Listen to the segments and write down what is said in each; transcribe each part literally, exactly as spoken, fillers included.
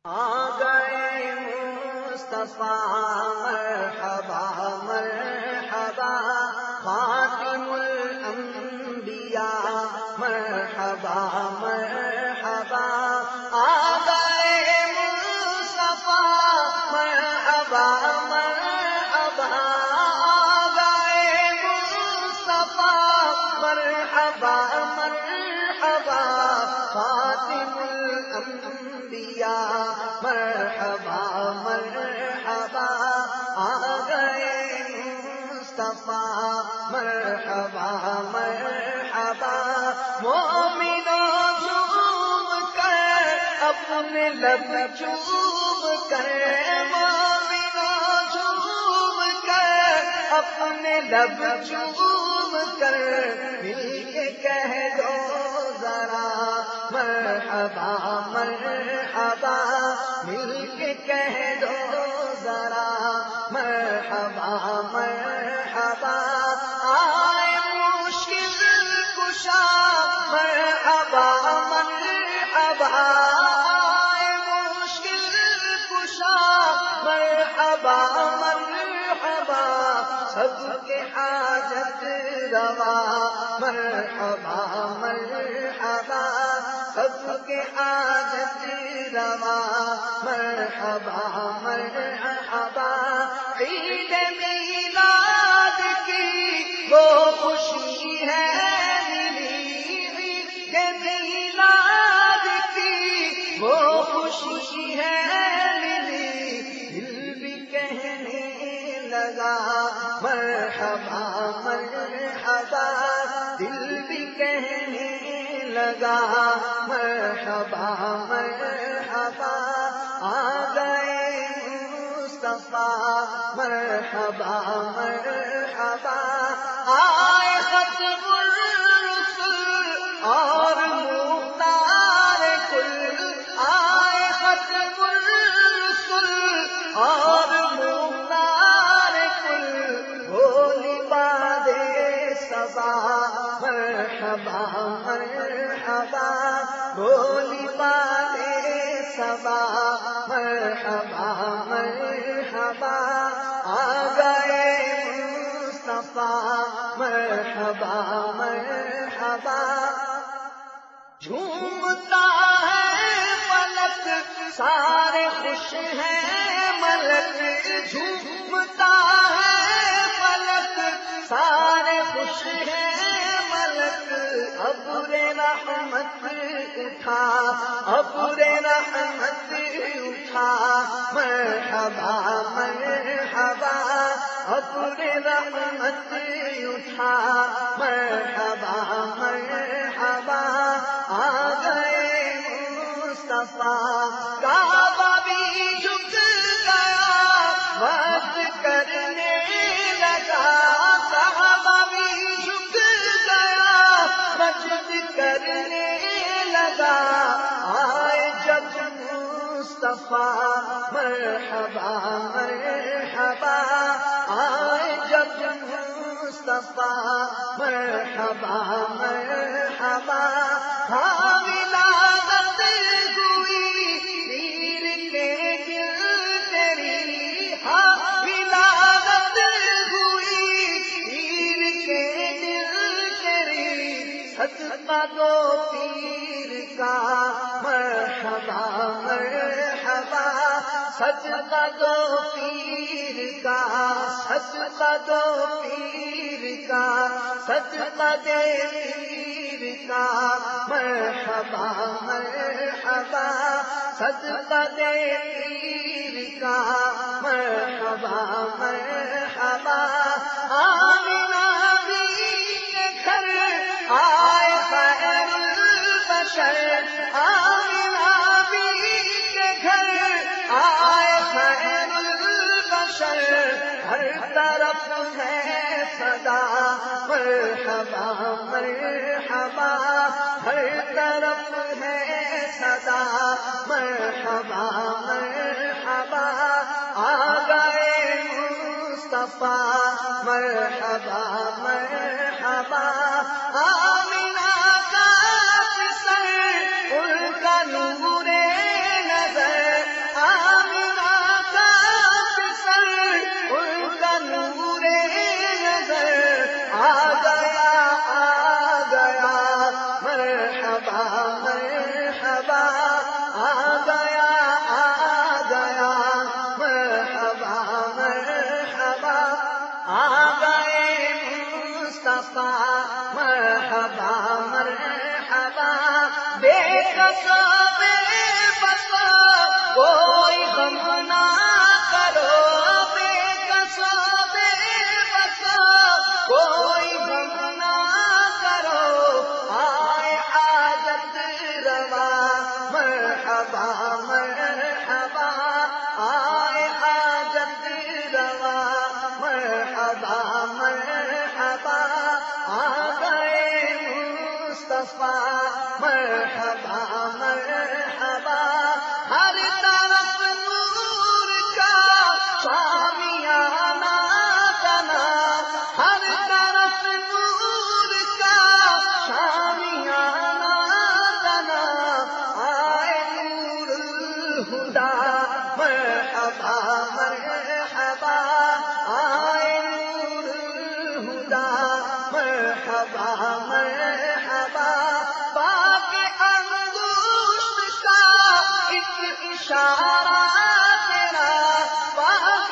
آ گئے مصطفیٰ مرحبا مرحبا خاتم الانبیاء مرحبا مرحبا آ گئے مصطفیٰ مرحبا مرحبا آ گئے مصطفیٰ مرحبا مرحبا خاتم الانبیاء مرحبا مرحبا آ گئے مصطفیٰ مرحبا مرحبا مومنوں جھوم کر اپنے لب چوم کر مومنوں جھوم کر اپنے لب چوم کر مل کے کہہ دو ذرا مرحبا مرحبا مل کے کہہ دو ذرا مرحبا مرحبا آئے مشکل کشا مرحبا مرحبا آئے مشکل کشا مرحبا مرحبا سب کے حاجت روا مرحبا مرحبا سب کے حاجت روا مرحبا مرحبا عید میلاد کی وہ خوشی ہے ملی عید میلاد کی وہ خوشی ہے ملی دل بھی کہنے لگا مرحبا مرحبا دل بھی کہنے لگا مرحبا مرحبا آ گئے مصطفیٰ مرحبا مرحبا آئے ختم الرسل اور مختار کل آئے ختم الرسل اور مختار کل بولی باد صبا مرحبا مرحبا بولی باد صبا مرحبا مرحبا آ گئے مصطفیٰ مرحبا مرحبا جھومتا ہے ملک سارے خوش ہیں ملک جھومتا ہے ملک سارے خوش ہیں ملک ابر رحمت اٹھا ابر رحمت اٹھا مرحبا مرحبا ابر رحمت اٹھا مرحبا مرحبا آ گئے مصطفیٰ کعبہ بھی جھک گیا وقت کرنے لگا کعبہ بھی جھک گیا مسجد کرنے لگا آئے جب مصطفیٰ مرحبا مرحبا آئے جب مصطفیٰ مرحبا مرحبا ہاں ولادت ہوئی پیر کے دل تیری ہاں ولادت ہوئی پیر کے دل تیری صدقہ دو پیر کا مرحبا مرحبا صدقہ دو پیر کا صدقہ دو پیر کا صدقہ دے پیر کا مرحبا مرحبا صدقہ دے پیر کا مرحبا مرحبا آمنہ بی کے گھر آئے خیر البشر آمنہ بی کے گھر آئے خیر البشر ہر طرف ہے صدا مرحبا مرحبا ہر طرف ہے صدا مرحبا مرحبا آ گئے مصطفیٰ مرحبا مرحبا آمنہ کا سر ان کا نور نظر آ گیا آ گیا مرحبا مرحبا آ گئے مصطفیٰ مرحبا مرحبا بے کسو بے بسو کوئی غم نہ کرو بے کسو بے بسو کوئی غم نہ کرو آئے حاجت روا مرحبا مرحبا آئے حاجت روا مرحبا مرحبا آ گئے مصطفیٰ مرحبا مرحبا ہر طرف نور کا شامیانہ بنا ہر طرف نور کا شامیانہ بنا آئے نور الہدا مرحبا مرحبا آئے نور الہدا مرحبا مرحبا پاک انگشت کا ایک اشارہ تیرا پاک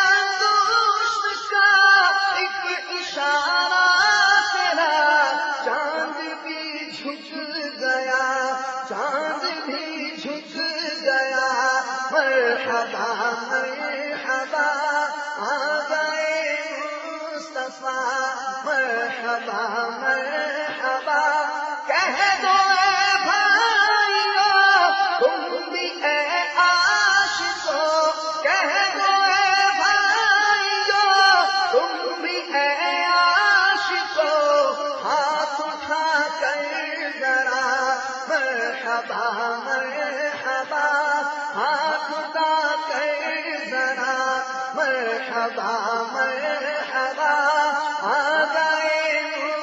انگشت کا ایک اشارہ تیرا چاند بھی جھک گیا چاند بھی جھک گیا مرحبا مرحبا آ گئے مصطفیٰ مرحبا مرحبا کہہ دو اے بھائیو تم بھی اے عاشقو کہہ دو اے بھائیو تم بھی اے عاشقو ہاتھ اٹھا کر ذرا مرحبا مرحبا ہاتھ اٹھا کر ذرا مرحبا مرحبا آ گئے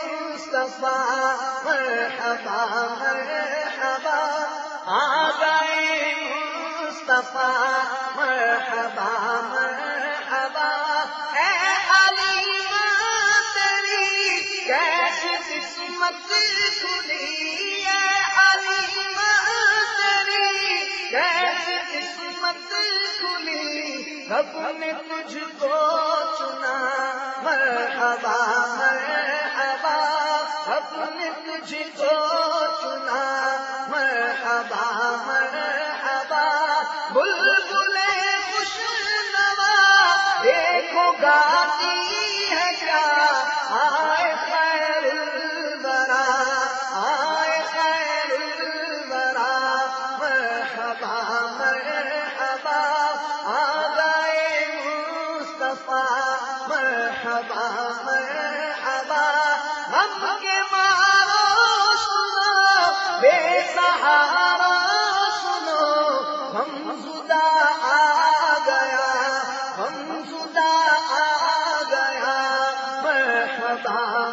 مصطفیٰ مرحبا مرحبا آ گئے مصطفیٰ مرحبا مرحبا اے علیمہ تیری کیسی قسمت کھلی اے علیمہ تیری کیسی قسمت کھلی رب نے تجھ کو چنا مرحبا مرحبا رب نے تجھ کو چنا مرحبا مرحبا بلبل خوش نوا دیکھو گاتی ہے کیا آئے خیر الورا آئے خیر الورا مرحبا مرحبا آ گئے مصطفیٰ مرحبا مرحبا ہم کے مارو سنو بے سہارا سنو ہم زدہ آ گیا ہم زدہ آ گیا مرحبا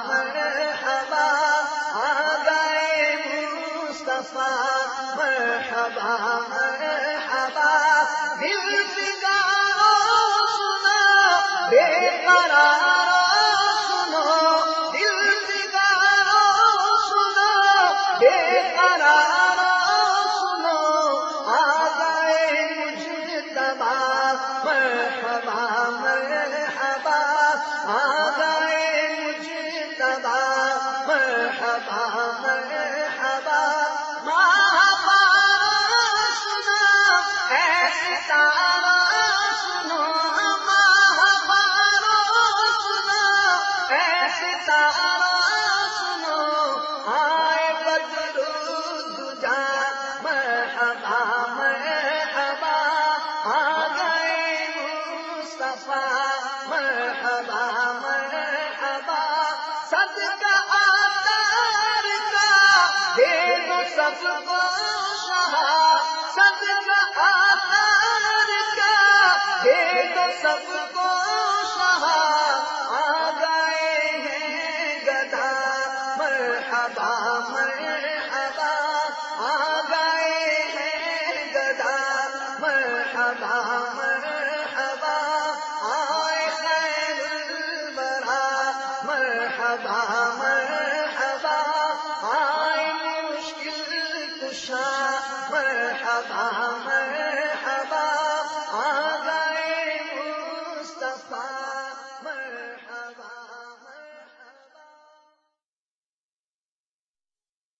مرحبا آ گئے مصطفیٰ مرحبا مرحبا دل بگاڑو سنو بے قرارو سنو دل بگاڑو سنو بے قرارو سنو آ گئے مجتبیٰ مرحبا مرحبا آ گئے مجتبیٰ مرحبا مرحبا ماں سنو اے ستارہ سنو ماں سنو اے ستارہ سنو آئے بدر الدجا مرحبا مرحبا آ گئے مصطفیٰ مرحبا مرحبا صدقہ آتار کا دے دو سب کو شہا صدقہ آتار کا دے دو سب کو شہا آ گئے ہیں گدا مرحبا مرحبا آ گئے ہیں گدا مرحبا مرحبا آئے خیر الورا مرحبا مرحبا آئے مشکل کشا مرحبا مرحبا آ گئے مصطفیٰ